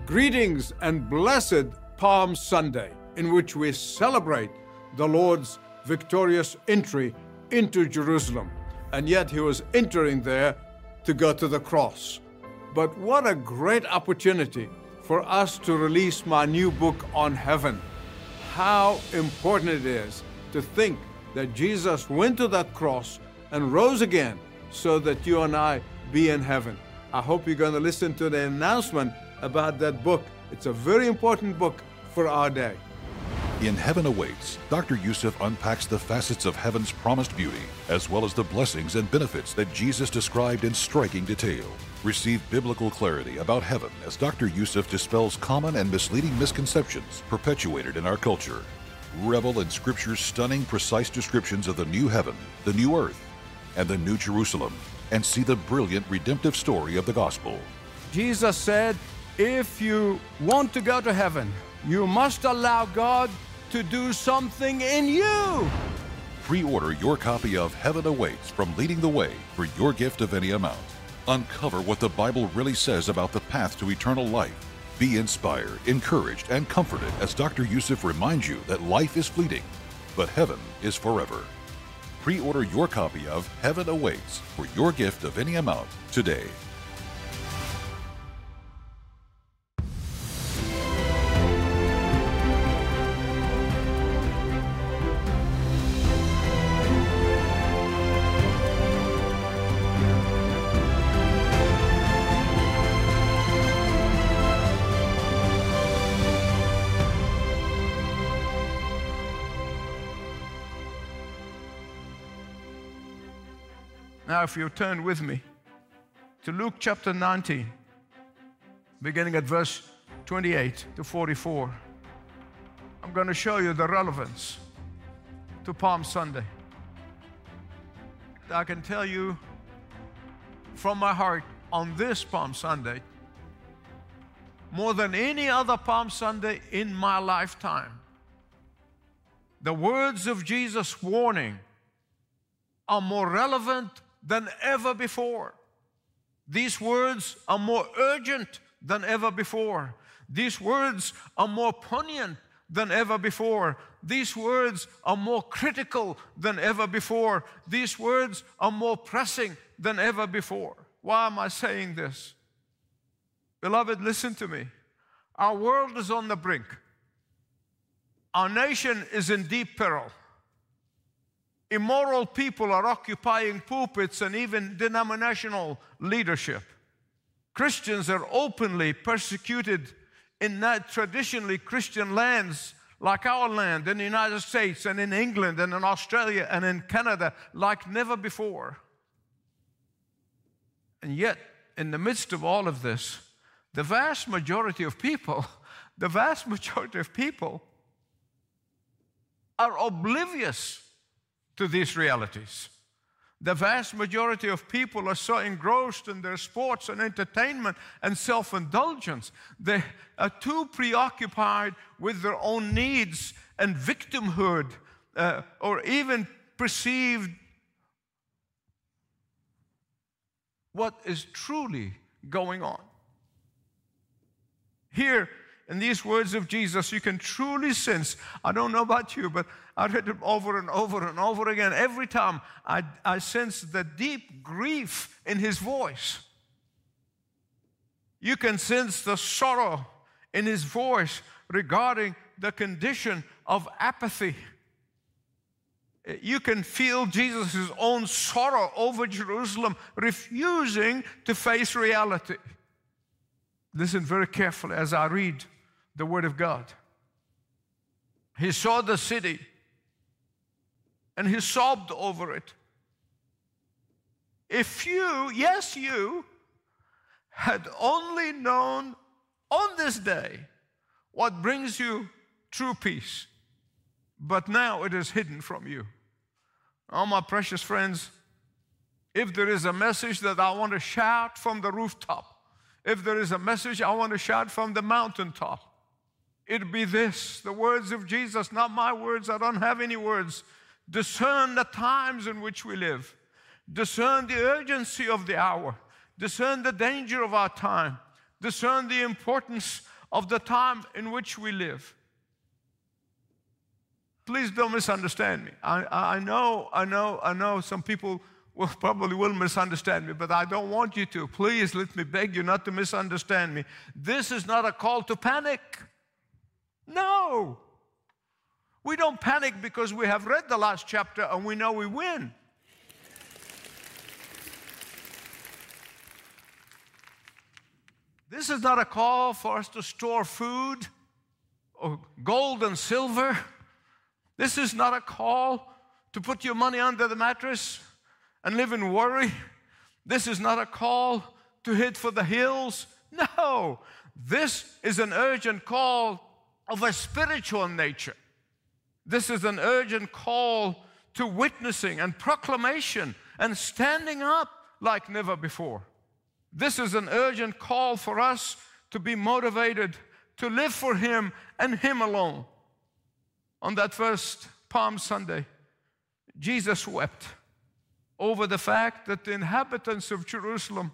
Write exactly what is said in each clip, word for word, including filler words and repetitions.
Greetings and blessed Palm Sunday, in which we celebrate the Lord's victorious entry into Jerusalem. And yet he was entering there to go to the cross. But what a great opportunity for us to release my new book on heaven. How important it is to think that Jesus went to that cross and rose again so that you and I be in heaven. I hope you're going to listen to the announcement about that book. It's a very important book for our day. In Heaven Awaits, Doctor Youssef unpacks the facets of heaven's promised beauty, as well as the blessings and benefits that Jesus described in striking detail. Receive biblical clarity about heaven as Doctor Youssef dispels common and misleading misconceptions perpetuated in our culture. Revel in Scripture's stunning, precise descriptions of the new heaven, the new earth, and the new Jerusalem, and see the brilliant redemptive story of the gospel. Jesus said, if you want to go to heaven, you must allow God to do something in you. Pre-order your copy of Heaven Awaits from Leading the Way for your gift of any amount. Uncover what the Bible really says about the path to eternal life. Be inspired, encouraged, and comforted as Doctor Youssef reminds you that life is fleeting, but heaven is forever. Pre-order your copy of Heaven Awaits for your gift of any amount today. Now, if you turn with me to Luke chapter nineteen, beginning at verse twenty-eight to forty-four, I'm going to show you the relevance to Palm Sunday. I can tell you from my heart on this Palm Sunday, more than any other Palm Sunday in my lifetime, the words of Jesus' warning are more relevant than ever before. These words are more urgent than ever before. These words are more poignant than ever before. These words are more critical than ever before. These words are more pressing than ever before. Why am I saying this? Beloved, listen to me. Our world is on the brink. Our nation is in deep peril. Immoral people are occupying pulpits and even denominational leadership. Christians are openly persecuted in not traditionally Christian lands like our land, in the United States and in England and in Australia and in Canada like never before. And yet, in the midst of all of this, the vast majority of people, the vast majority of people are oblivious to these realities. The vast majority of people are so engrossed in their sports and entertainment and self-indulgence. They are too preoccupied with their own needs and victimhood, uh, or even perceived what is truly going on. Here, in these words of Jesus, you can truly sense, I don't know about you, but I read them over and over and over again. Every time I, I sense the deep grief in his voice. You can sense the sorrow in his voice regarding the condition of apathy. You can feel Jesus' own sorrow over Jerusalem, refusing to face reality. Listen very carefully as I read the Word of God. He saw the city and he sobbed over it. If you, yes, you, had only known on this day what brings you true peace, but now it is hidden from you. Oh, my precious friends, if there is a message that I want to shout from the rooftop, if there is a message I want to shout from the mountaintop, it'd be this, the words of Jesus, not my words. I don't have any words. Discern the times in which we live. Discern the urgency of the hour. Discern the danger of our time. Discern the importance of the time in which we live. Please don't misunderstand me. I, I know, I know, I know some people will probably will misunderstand me, but I don't want you to. Please let me beg you not to misunderstand me. This is not a call to panic. No. We don't panic because we have read the last chapter and we know we win. This is not a call for us to store food or gold and silver. This is not a call to put your money under the mattress and live in worry. This is not a call to head for the hills. No, this is an urgent call of a spiritual nature. This is an urgent call to witnessing and proclamation and standing up like never before. This is an urgent call for us to be motivated to live for Him and Him alone. On that first Palm Sunday, Jesus wept over the fact that the inhabitants of Jerusalem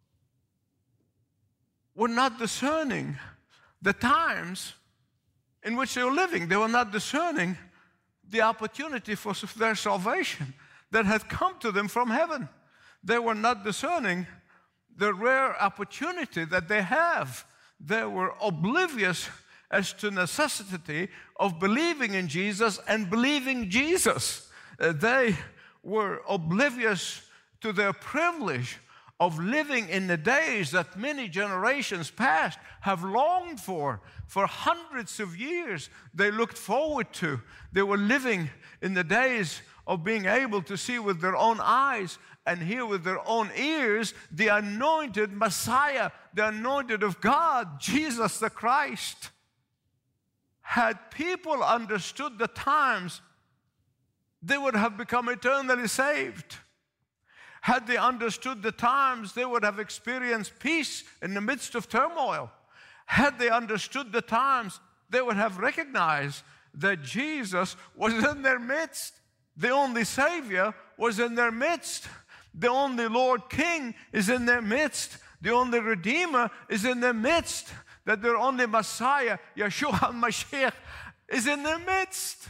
were not discerning the times in which they were living. They were not discerning the opportunity for their salvation that had come to them from heaven. They were not discerning the rare opportunity that they have. They were oblivious as to necessity of believing in Jesus and believing Jesus. Uh, they were oblivious to their privilege of living in the days that many generations past have longed for. For hundreds of years, they looked forward to. They were living in the days of being able to see with their own eyes and hear with their own ears the anointed Messiah, the anointed of God, Jesus the Christ. Had people understood the times, they would have become eternally saved. Had they understood the times, they would have experienced peace in the midst of turmoil. Had they understood the times, they would have recognized that Jesus was in their midst. The only Savior was in their midst. The only Lord King is in their midst. The only Redeemer is in their midst. That their only Messiah, Yeshua HaMashiach, is in their midst.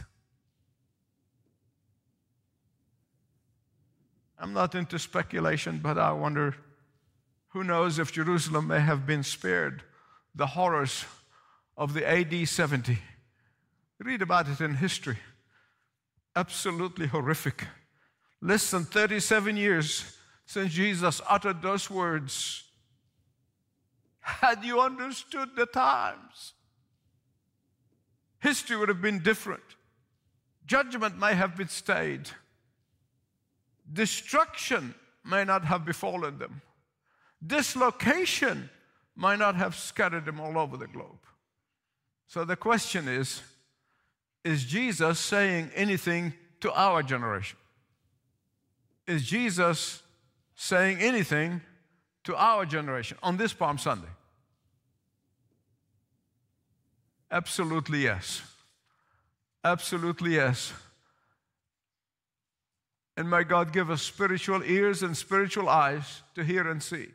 I'm not into speculation, but I wonder, who knows if Jerusalem may have been spared the horrors of the A D seventy. Read about it in history. Absolutely horrific. Less than thirty-seven years since Jesus uttered those words. Had you understood the times, history would have been different. Judgment may have been stayed. Destruction may not have befallen them. Dislocation might not have scattered them all over the globe. So the question is, is Jesus saying anything to our generation? Is Jesus saying anything to our generation on this Palm Sunday? Absolutely yes. Absolutely yes. And may God give us spiritual ears and spiritual eyes to hear and see.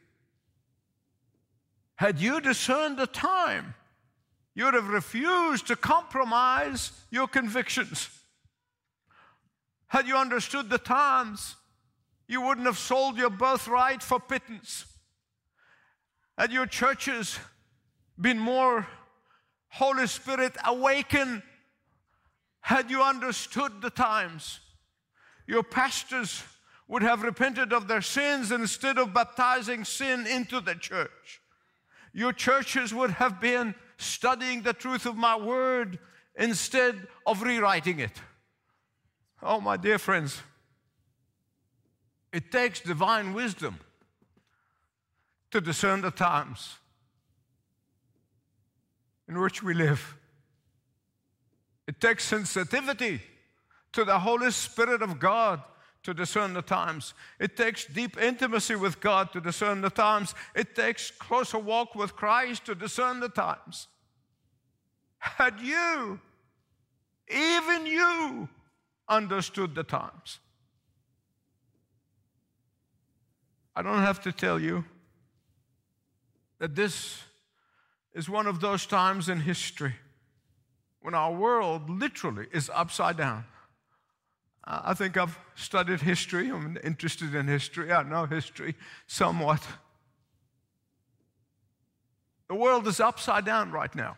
Had you discerned the time, you would have refused to compromise your convictions. Had you understood the times, you wouldn't have sold your birthright for pittance. Had your churches been more Holy Spirit awakened, had you understood the times, your pastors would have repented of their sins instead of baptizing sin into the church. Your churches would have been studying the truth of my word instead of rewriting it. Oh, my dear friends, it takes divine wisdom to discern the times in which we live. It takes sensitivity to the Holy Spirit of God to discern the times. It takes deep intimacy with God to discern the times. It takes closer walk with Christ to discern the times. Had you, even you, understood the times, I don't have to tell you that this is one of those times in history when our world literally is upside down. I think I've studied history. I'm interested in history. I know history somewhat. The world is upside down right now.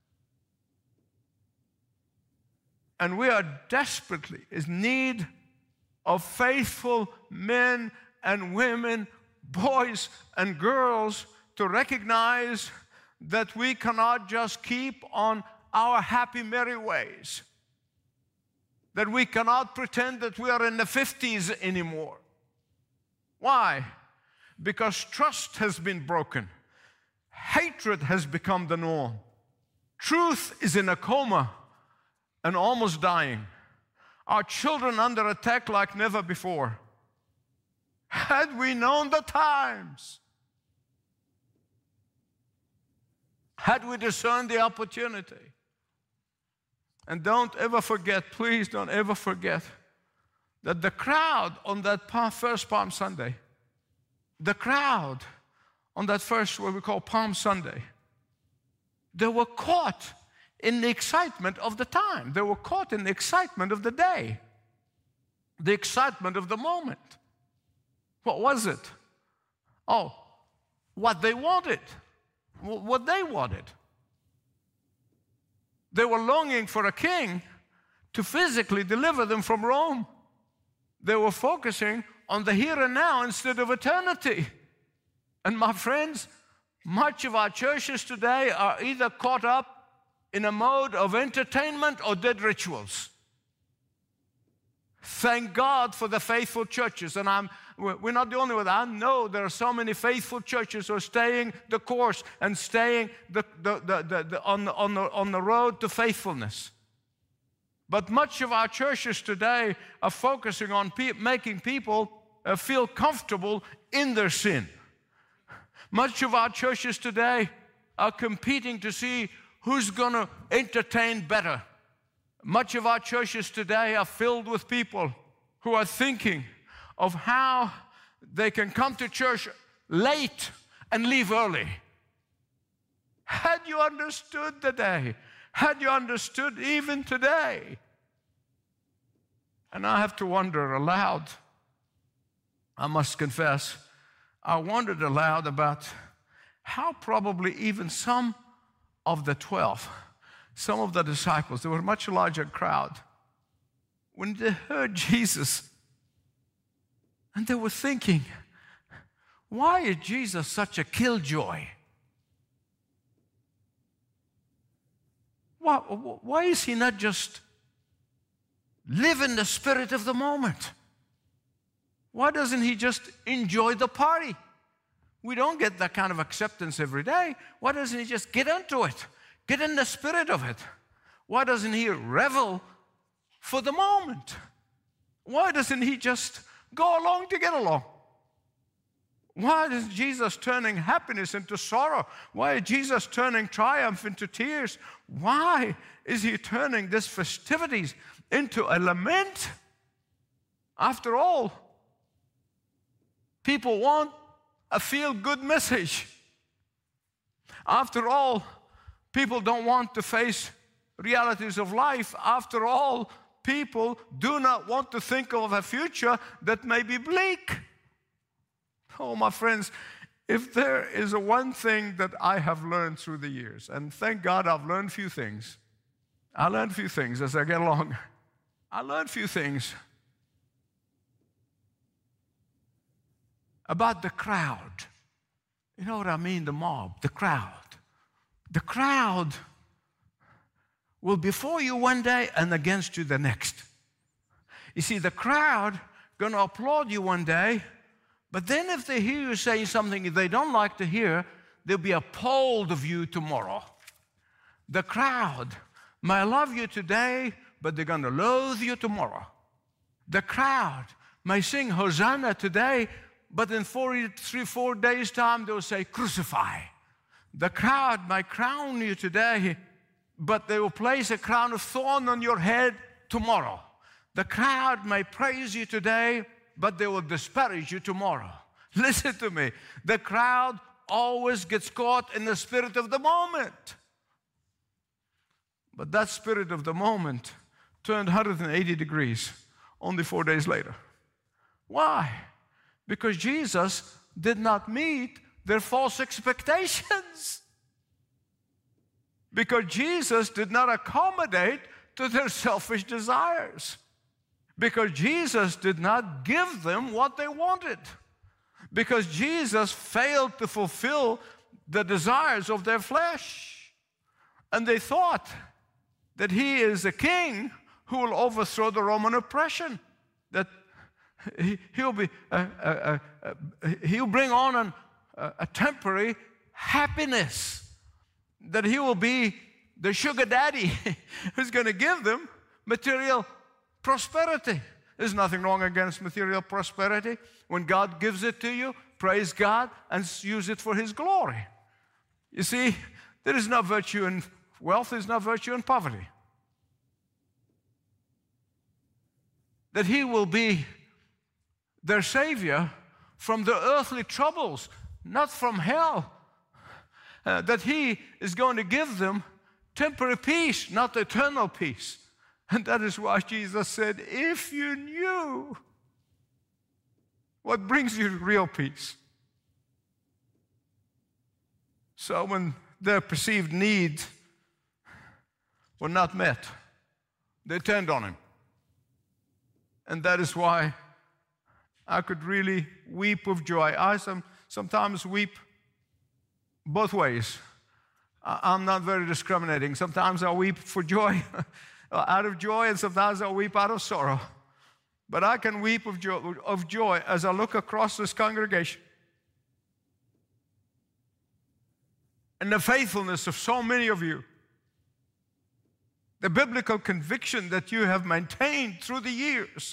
And we are desperately in need of faithful men and women, boys and girls, to recognize that we cannot just keep on our happy, merry ways. That we cannot pretend that we are in the fifties anymore. Why? Because trust has been broken. Hatred has become the norm. Truth is in a coma and almost dying. Our children under attack like never before. Had we known the times, had we discerned the opportunity. And don't ever forget, please don't ever forget, that the crowd on that first Palm Sunday, the crowd on that first, what we call Palm Sunday, they were caught in the excitement of the time. They were caught in the excitement of the day, the excitement of the moment. What was it? Oh, what they wanted, what they wanted. They were longing for a king to physically deliver them from Rome. They were focusing on the here and now instead of eternity. And my friends, much of our churches today are either caught up in a mode of entertainment or dead rituals. Thank God for the faithful churches. And I'm, we're not the only ones. I know there are so many faithful churches who are staying the course and staying the, the, the, the, the, on, the, on, the, on the road to faithfulness. But much of our churches today are focusing on pe- making people uh, feel comfortable in their sin. Much of our churches today are competing to see who's going to entertain better. Much of our churches today are filled with people who are thinking of how they can come to church late and leave early. Had you understood the day, had you understood even today, and I have to wonder aloud, I must confess, I wondered aloud about how probably even some of the twelve, some of the disciples, there were a much larger crowd, when they heard Jesus, and they were thinking, why is Jesus such a killjoy? Why, why is he not just live in the spirit of the moment? Why doesn't he just enjoy the party? We don't get that kind of acceptance every day. Why doesn't he just get into it? Get in the spirit of it. Why doesn't he revel for the moment? Why doesn't he just go along to get along? Why is Jesus turning happiness into sorrow? Why is Jesus turning triumph into tears? Why is he turning these festivities into a lament? After all, people want a feel-good message. After all, people don't want to face realities of life. After all, people do not want to think of a future that may be bleak. Oh, my friends, if there is a one thing that I have learned through the years, and thank God I've learned a few things. I learned a few things as I get along. I learned a few things about the crowd. You know what I mean? The mob, the crowd. The crowd will be for you one day and against you the next. You see, the crowd going to applaud you one day, but then if they hear you say something they don't like to hear, they'll be appalled of you tomorrow. The crowd may love you today, but they're going to loathe you tomorrow. The crowd may sing Hosanna today, but in forty-three, four days' time, they'll say, crucify. The crowd may crown you today, but they will place a crown of thorn on your head tomorrow. The crowd may praise you today, but they will disparage you tomorrow. Listen to me. The crowd always gets caught in the spirit of the moment. But that spirit of the moment turned one hundred eighty degrees only four days later. Why? Because Jesus did not meet their false expectations. Because Jesus did not accommodate to their selfish desires. Because Jesus did not give them what they wanted. Because Jesus failed to fulfill the desires of their flesh. And they thought that he is a king who will overthrow the Roman oppression. That he, he'll be, uh, uh, uh, uh, he'll bring on an, uh, a temporary happiness. That he will be the sugar daddy who's going to give them material prosperity. There's nothing wrong against material prosperity. When God gives it to you, praise God and use it for his glory. You see, there is no virtue in wealth, there is no virtue in poverty. That he will be their savior from the earthly troubles, not from hell. Uh, that he is going to give them temporary peace, not eternal peace. And that is why Jesus said, if you knew what brings you real peace. So when their perceived needs were not met, they turned on him. And that is why I could really weep with joy. I some, sometimes weep both ways. I'm not very discriminating. Sometimes I weep for joy, out of joy, and sometimes I weep out of sorrow. But I can weep of joy, of joy as I look across this congregation and the faithfulness of so many of you, the biblical conviction that you have maintained through the years,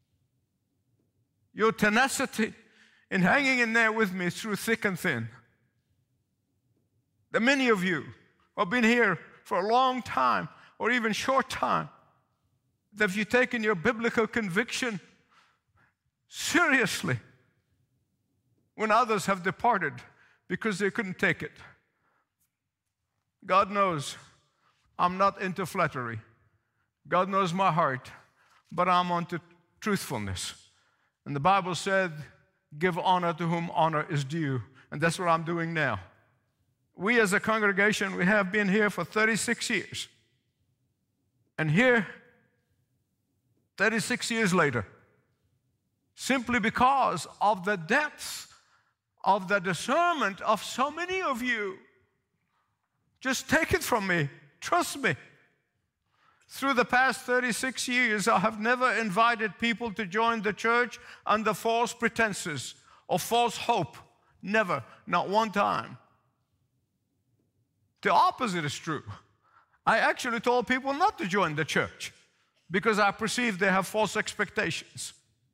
your tenacity in hanging in there with me through thick and thin. The many of you who have been here for a long time or even short time, that you've taken your biblical conviction seriously when others have departed because they couldn't take it. God knows I'm not into flattery. God knows my heart, but I'm onto truthfulness. And the Bible said, give honor to whom honor is due. And that's what I'm doing now. We as a congregation, we have been here for thirty-six years. And here, thirty-six years later, simply because of the depth of the discernment of so many of you. Just take it from me. Trust me. Through the past thirty-six years, I have never invited people to join the church under false pretenses or false hope. Never. Not one time. The opposite is true. I actually told people not to join the church because I perceive they have false expectations.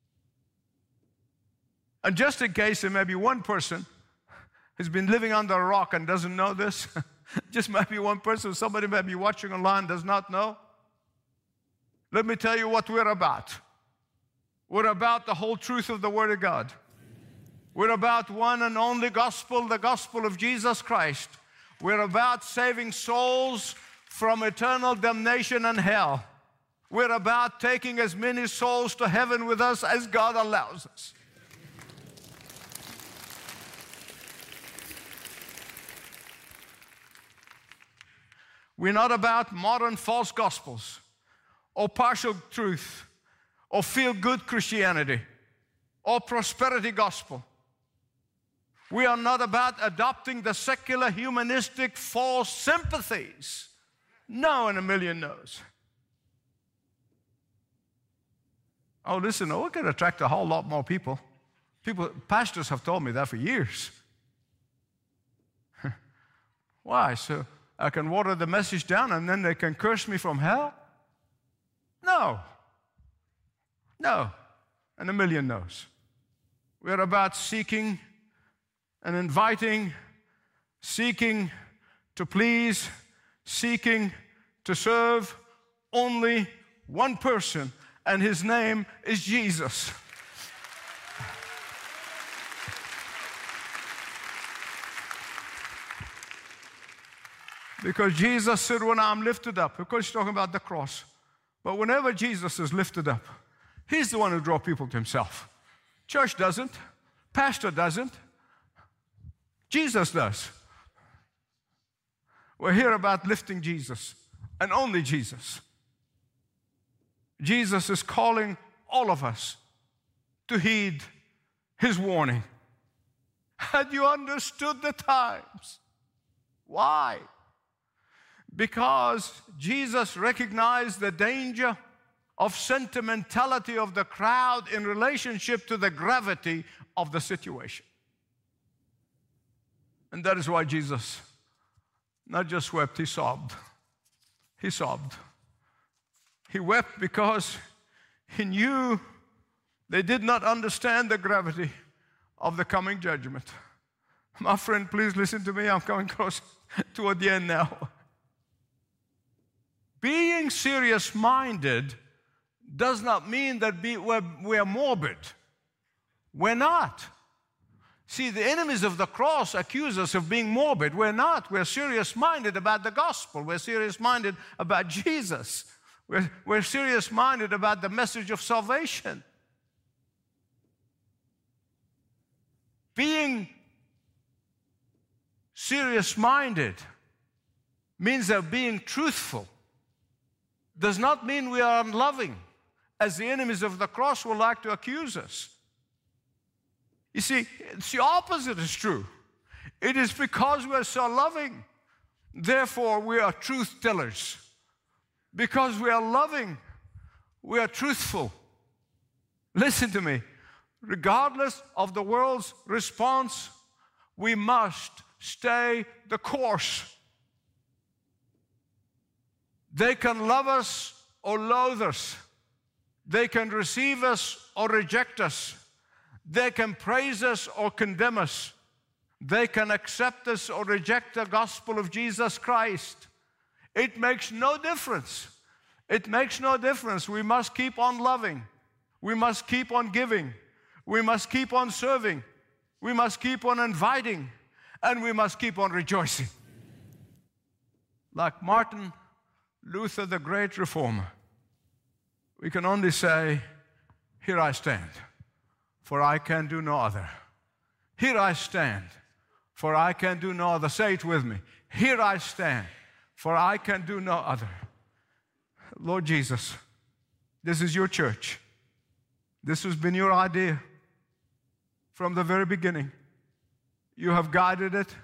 And just in case there may be one person who's been living under a rock and doesn't know this, just maybe one person, somebody may be watching online, does not know. Let me tell you what we're about. We're about the whole truth of the Word of God. We're about one and only gospel, the gospel of Jesus Christ. We're about saving souls from eternal damnation and hell. We're about taking as many souls to heaven with us as God allows us. We're not about modern false gospels or partial truth or feel-good Christianity or prosperity gospel. We are not about adopting the secular, humanistic, false sympathies. No in a million no's. Oh, listen, oh, we could attract a whole lot more people. People, pastors have told me that for years. Why? So I can water the message down and then they can curse me from hell? No. No. And a million no's. We're about seeking and inviting, seeking to please, seeking to serve only one person, and his name is Jesus. Because Jesus said, when I'm lifted up, of course he's talking about the cross, but whenever Jesus is lifted up, he's the one who draws people to himself. Church doesn't. Pastor doesn't. Jesus does. We're here about lifting Jesus, and only Jesus. Jesus is calling all of us to heed his warning. Had you understood the times? Why? Because Jesus recognized the danger of sentimentality of the crowd in relationship to the gravity of the situation. And that is why Jesus not just wept, he sobbed. He sobbed. He wept because he knew they did not understand the gravity of the coming judgment. My friend, please listen to me. I'm coming close toward the end now. Being serious-minded does not mean that be, we're, we're morbid. We're not. See, the enemies of the cross accuse us of being morbid. We're not. We're serious-minded about the gospel. We're serious-minded about Jesus. We're, we're serious-minded about the message of salvation. Being serious-minded means that being truthful does not mean we are unloving, as the enemies of the cross would like to accuse us. You see, it's the opposite is true. It is because we are so loving, therefore we are truth tellers. Because we are loving, we are truthful. Listen to me. Regardless of the world's response, we must stay the course. They can love us or loathe us. They can receive us or reject us. They can praise us or condemn us. They can accept us or reject the gospel of Jesus Christ. It makes no difference. It makes no difference. We must keep on loving. We must keep on giving. We must keep on serving. We must keep on inviting. And we must keep on rejoicing. Like Martin Luther, the great reformer, we can only say, here I stand, for I can do no other. Here I stand, for I can do no other. Say it with me. Here I stand, for I can do no other. Lord Jesus, this is your church. This has been your idea from the very beginning. You have guided it.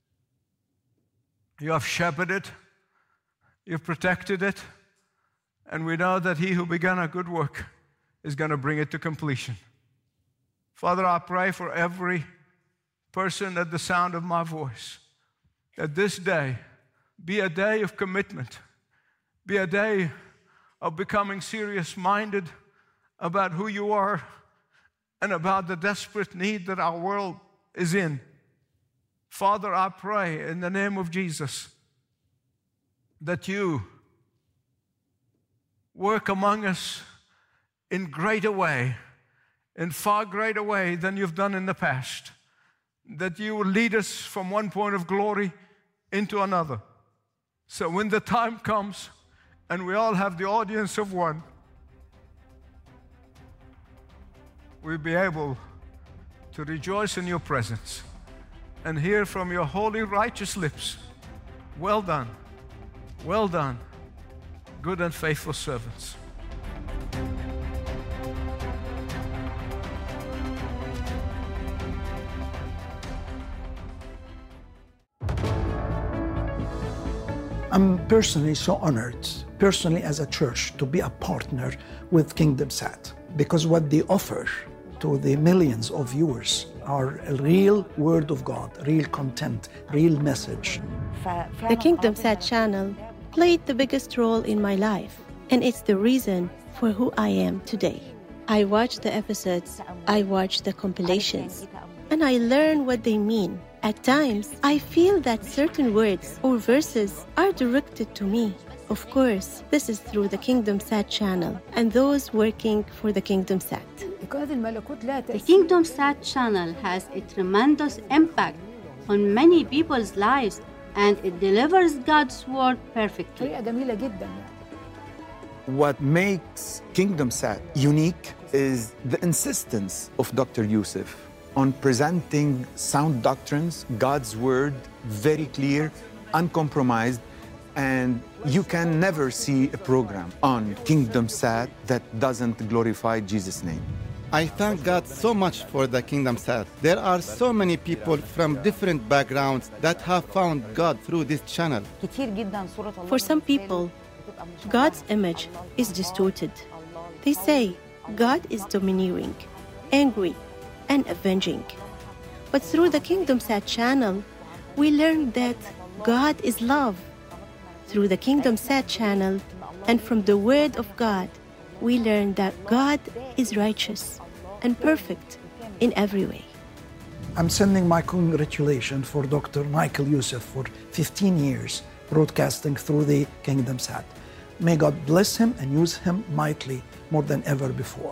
You have shepherded it. You've protected it. And we know that he who began a good work is going to bring it to completion. Father, I pray for every person at the sound of my voice, that this day be a day of commitment, be a day of becoming serious-minded about who you are and about the desperate need that our world is in. Father, I pray in the name of Jesus that you work among us in greater way, in far greater way than you've done in the past, that you will lead us from one point of glory into another. So when the time comes and we all have the audience of one, we'll be able to rejoice in your presence and hear from your holy, righteous lips, well done, well done, good and faithful servants. I'm personally so honored, personally as a church, to be a partner with KingdomSat, because what they offer to the millions of viewers are a real word of God, real content, real message. The KingdomSat channel played the biggest role in my life, and it's the reason for who I am today. I watch the episodes, I watch the compilations, and I learn what they mean. At times, I feel that certain words or verses are directed to me. Of course, this is through the KingdomSat channel and those working for the KingdomSat. The KingdomSat channel has a tremendous impact on many people's lives and it delivers God's word perfectly. طريقة جميلة جدا يعني. What makes Kingdom Sat unique is the insistence of Doctor Yusuf on presenting sound doctrines, God's word, very clear, uncompromised, and you can never see a program on Kingdom Sat that doesn't glorify Jesus' name. I thank God so much for the Kingdom Sat. There are so many people from different backgrounds that have found God through this channel. For some people, God's image is distorted. They say God is domineering, angry, and avenging. But through the Kingdom Sat channel, we learn that God is love. Through the Kingdom Sat channel and from the Word of God, we learn that God is righteous and perfect in every way. I'm sending my congratulations for Doctor Michael Youssef for fifteen years broadcasting through the Kingdom Sat. May God bless him and use him mightily more than ever before.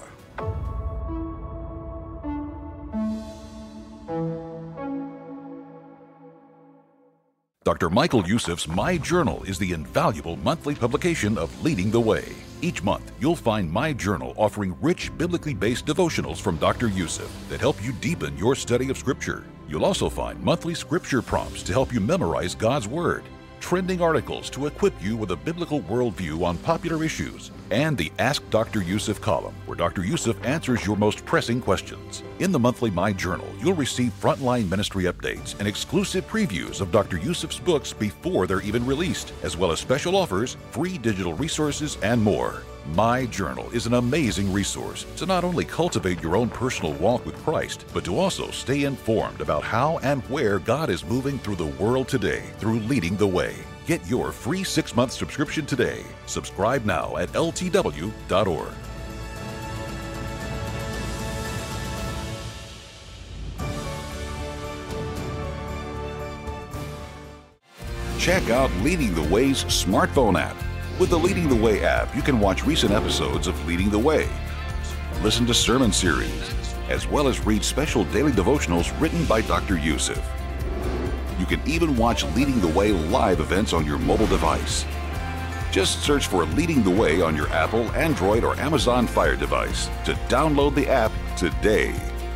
Doctor Michael Youssef's My Journal is the invaluable monthly publication of Leading the Way. Each month, you'll find My Journal offering rich, biblically based devotionals from Doctor Youssef that help you deepen your study of Scripture. You'll also find monthly Scripture prompts to help you memorize God's Word, trending articles to equip you with a biblical worldview on popular issues, and the Ask Doctor Youssef column, where Doctor Youssef answers your most pressing questions. In the monthly My Journal, you'll receive frontline ministry updates and exclusive previews of Doctor Youssef's books before they're even released, as well as special offers, free digital resources, and more. My Journal is an amazing resource to not only cultivate your own personal walk with Christ, but to also stay informed about how and where God is moving through the world today through Leading the Way. Get your free six-month subscription today. Subscribe now at L T W dot org. Check out Leading the Way's smartphone app. With the Leading the Way app, you can watch recent episodes of Leading the Way, listen to sermon series, as well as read special daily devotionals written by Doctor Youssef. You can even watch Leading the Way live events on your mobile device. Just search for Leading the Way on your Apple, Android, or Amazon Fire device to download the app today.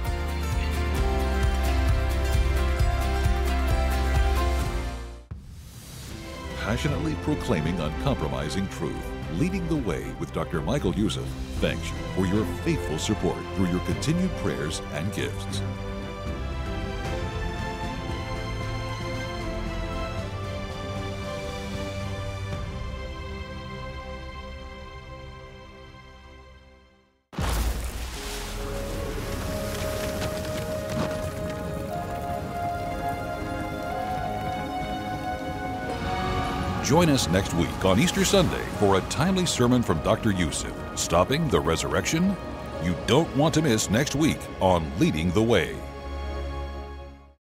Passionately proclaiming uncompromising truth, Leading the Way with Doctor Michael Youssef thanks you for your faithful support through your continued prayers and gifts. Join us next week on Easter Sunday for a timely sermon from Doctor Youssef, Stopping the Resurrection? You don't want to miss next week on Leading the Way.